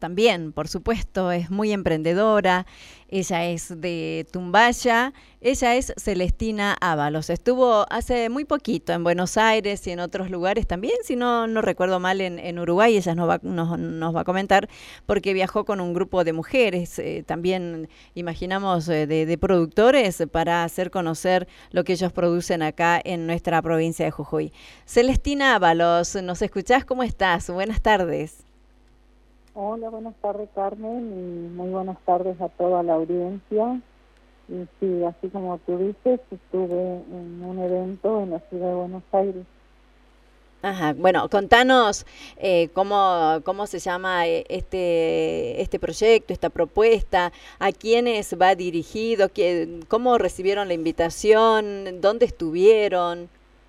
también, por supuesto, es muy emprendedora. Ella es de Tumbaya. Ella es Celestina Ábalos. Estuvo hace muy poquito en Buenos Aires y en otros lugares también, si no recuerdo mal, en Uruguay. Ella nos va a comentar porque viajó con un grupo de mujeres, también imaginamos de productores para hacer conocer lo que ellos producen acá en nuestra provincia de Jujuy. Celestina Ábalos, ¿nos escuchás? ¿Cómo estás? Buenas tardes. Hola, buenas tardes, Carmen, y muy buenas tardes a toda la audiencia. Y sí, así como tú dices, estuve en un evento en la ciudad de Buenos Aires. Ajá, bueno, contanos cómo se llama este proyecto, esta propuesta, a quiénes va dirigido, cómo recibieron la invitación, dónde estuvieron.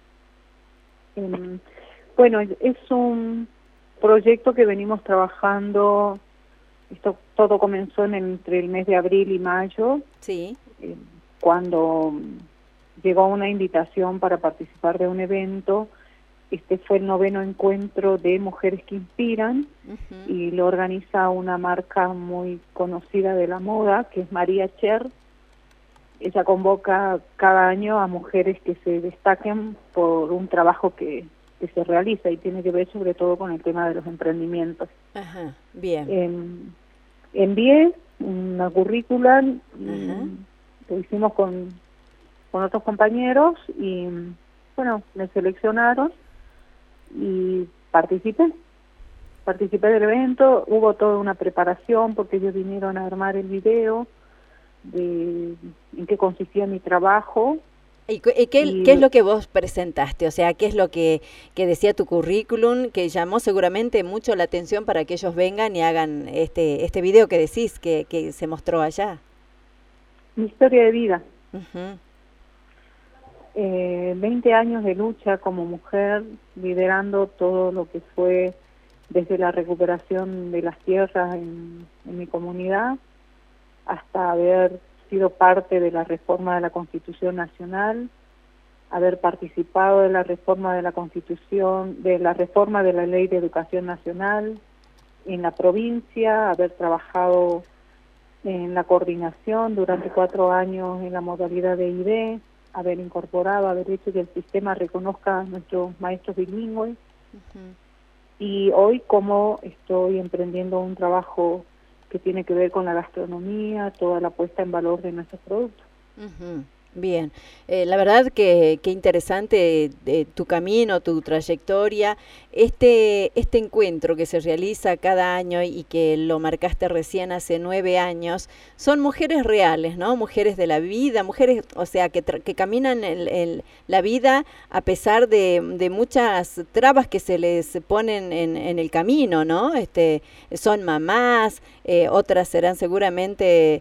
Em, bueno, es un proyecto que venimos trabajando. Esto todo comenzó entre el mes de abril y mayo, Sí. cuando llegó una invitación para participar de un evento. Este fue el 9º encuentro de Mujeres que Inspiran, y lo organiza una marca muy conocida de la moda, que es María Cher. Ella convoca cada año a mujeres que se destaquen por un trabajo que se realiza y tiene que ver sobre todo con el tema de los emprendimientos. Ajá, bien. Envié una currícula, Ajá. lo hicimos con otros compañeros y bueno, me seleccionaron y participé del evento. Hubo toda una preparación porque ellos vinieron a armar el video de en qué consistía mi trabajo. ¿Y qué es lo que vos presentaste? O sea, ¿qué es lo que decía tu currículum, que llamó seguramente mucho la atención para que ellos vengan y hagan este video que decís que se mostró allá? Mi historia de vida. Uh-huh. 20 años de lucha como mujer, liderando todo lo que fue desde la recuperación de las tierras en mi comunidad hasta haber sido parte de la reforma de la Constitución Nacional, haber participado de la reforma de la Constitución, de la reforma de la Ley de Educación Nacional en la provincia, haber trabajado en la coordinación durante 4 años en la modalidad de ID, haber incorporado, haber hecho que el sistema reconozca a nuestros maestros bilingües. Uh-huh. Y hoy como estoy emprendiendo un trabajo que tiene que ver con la gastronomía, toda la puesta en valor de nuestros productos. Uh-huh. Bien, la verdad que interesante tu camino, tu trayectoria, este encuentro que se realiza cada año y que lo marcaste recién hace 9 años, son mujeres reales, ¿no? Mujeres de la vida, mujeres, o sea, que caminan la vida a pesar de muchas trabas que se les ponen en el camino, ¿no? Son mamás, otras serán seguramente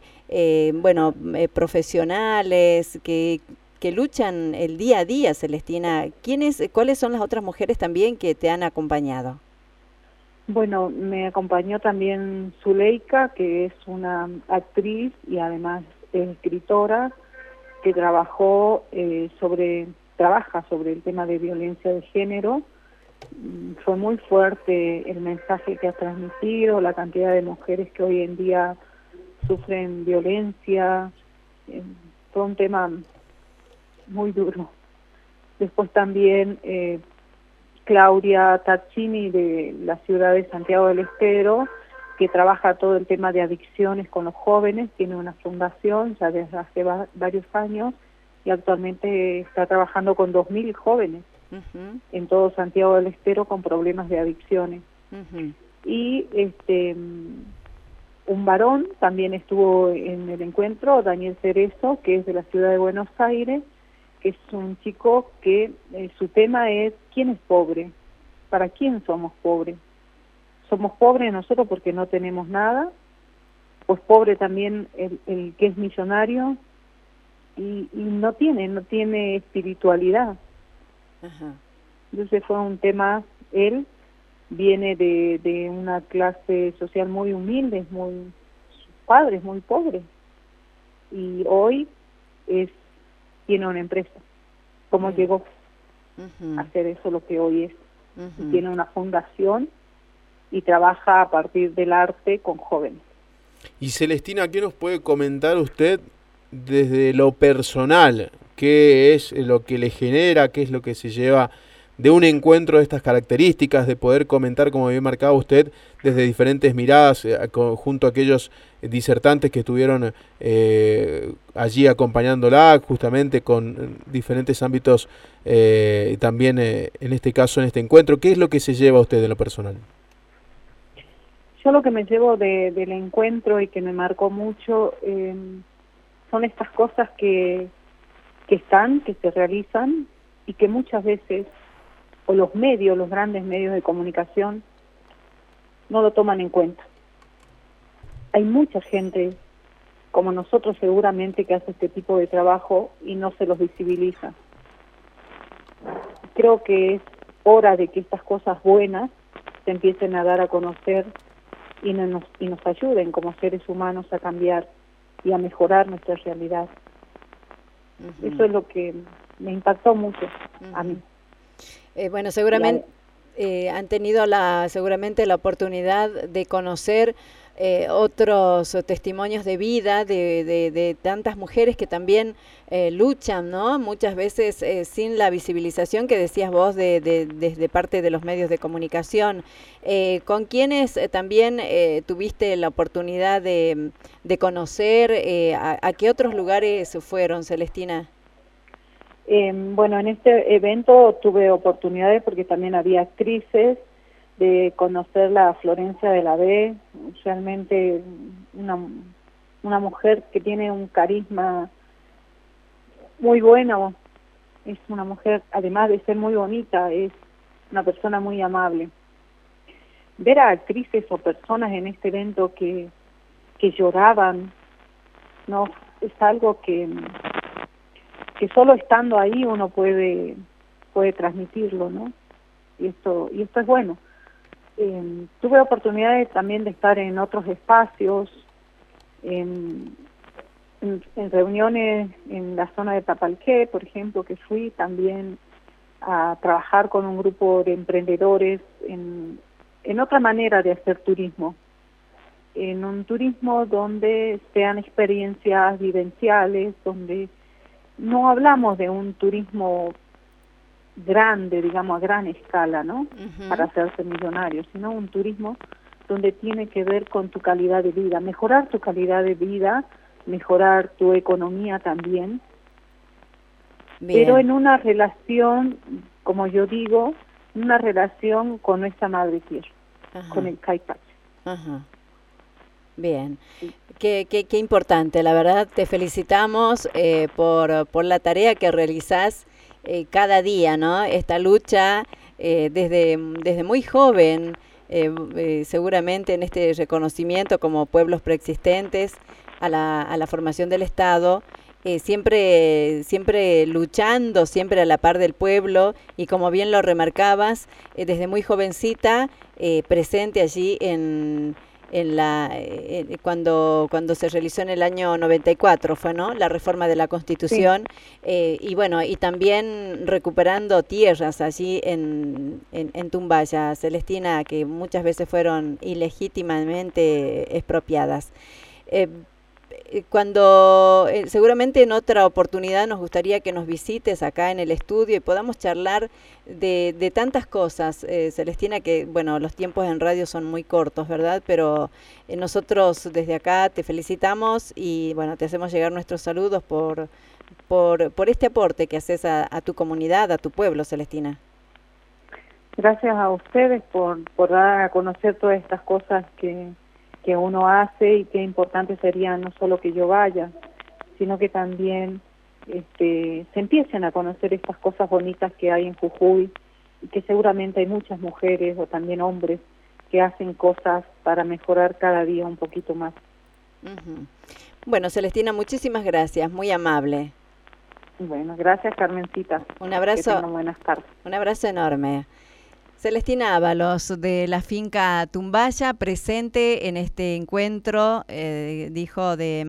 profesionales que luchan el día a día, Celestina. ¿Cuáles son las otras mujeres también que te han acompañado? Bueno, me acompañó también Zuleika, que es una actriz y además escritora que trabaja sobre el tema de violencia de género. Fue muy fuerte el mensaje que ha transmitido, la cantidad de mujeres que hoy en día sufren violencia. Fue un tema muy duro. Después también Claudia Taccini, de la ciudad de Santiago del Estero, que trabaja todo el tema de adicciones con los jóvenes, tiene una fundación ya desde hace varios años y actualmente está trabajando con 2.000 jóvenes uh-huh. en todo Santiago del Estero con problemas de adicciones. Uh-huh. Y un varón también estuvo en el encuentro, Daniel Cerezo, que es de la ciudad de Buenos Aires, que es un chico que su tema es ¿quién es pobre? ¿Para quién somos pobres? ¿Somos pobres nosotros porque no tenemos nada? Pues pobre también el que es millonario y no tiene espiritualidad. Uh-huh. Entonces fue un tema, él viene de una clase social muy humilde, sus padres muy pobres, y hoy tiene una empresa. ¿Cómo uh-huh. llegó uh-huh. a hacer eso lo que hoy es? Uh-huh. Y tiene una fundación y trabaja a partir del arte con jóvenes. Y Celestina, ¿qué nos puede comentar usted desde lo personal? ¿Qué es lo que le genera? ¿Qué es lo que se lleva de un encuentro de estas características? De poder comentar, como bien marcaba usted, desde diferentes miradas, junto a aquellos disertantes que estuvieron allí acompañándola, justamente con diferentes ámbitos, también en este caso, en este encuentro. ¿Qué es lo que se lleva a usted de lo personal? Yo lo que me llevo del encuentro y que me marcó mucho son estas cosas que se realizan y que muchas veces, o los medios, los grandes medios de comunicación, no lo toman en cuenta. Hay mucha gente, como nosotros seguramente, que hace este tipo de trabajo y no se los visibiliza. Creo que es hora de que estas cosas buenas se empiecen a dar a conocer y nos ayuden como seres humanos a cambiar y a mejorar nuestra realidad. Eso es lo que me impactó mucho a mí. Bueno, seguramente han tenido seguramente la oportunidad de conocer otros testimonios de vida de tantas mujeres que también luchan, ¿no? Muchas veces sin la visibilización que decías vos desde parte de los medios de comunicación. ¿Con quiénes también tuviste la oportunidad de conocer? ¿A qué otros lugares fueron, Celestina? Bueno, en este evento tuve oportunidades porque también había actrices, de conocer la Florencia de la B, realmente una mujer que tiene un carisma muy bueno, es una mujer, además de ser muy bonita, es una persona muy amable. Ver a actrices o personas en este evento que lloraban, no es algo que solo estando ahí uno puede transmitirlo, ¿no? Y esto es bueno. Tuve oportunidades también de estar en otros espacios, en reuniones en la zona de Tapalqué, por ejemplo, que fui también a trabajar con un grupo de emprendedores en otra manera de hacer turismo, en un turismo donde sean experiencias vivenciales, donde no hablamos de un turismo grande, digamos, a gran escala, ¿no? Para hacerse millonario, sino un turismo donde tiene que ver con tu calidad de vida, mejorar tu calidad de vida, mejorar tu economía también. Bien. Pero en una relación, como yo digo, una relación con nuestra madre tierra, con el Caipache. Bien, sí. Qué importante, la verdad te felicitamos por la tarea que realizás cada día, ¿no? Esta lucha desde muy joven, seguramente en este reconocimiento como pueblos preexistentes a la formación del Estado, siempre luchando, siempre a la par del pueblo y como bien lo remarcabas, desde muy jovencita, presente allí cuando se realizó en el año 94 fue, ¿no?, la reforma de la Constitución. Sí. Y bueno, y también recuperando tierras allí en Tumbaya, Celestina, que muchas veces fueron ilegítimamente expropiadas. Cuando seguramente en otra oportunidad nos gustaría que nos visites acá en el estudio y podamos charlar de tantas cosas, Celestina, que bueno, los tiempos en radio son muy cortos, ¿verdad? Pero nosotros desde acá te felicitamos y bueno, te hacemos llegar nuestros saludos por este aporte que haces a tu comunidad, a tu pueblo, Celestina. Gracias a ustedes por dar a conocer todas estas cosas que uno hace y qué importante sería no solo que yo vaya, sino que también se empiecen a conocer estas cosas bonitas que hay en Jujuy y que seguramente hay muchas mujeres o también hombres que hacen cosas para mejorar cada día un poquito más. Bueno, Celestina, muchísimas gracias, muy amable. Bueno, gracias, Carmencita. Un abrazo. Que tengan buenas tardes. Un abrazo enorme. Celestina Ábalos, de la finca Tumbaya, presente en este encuentro, dijo, de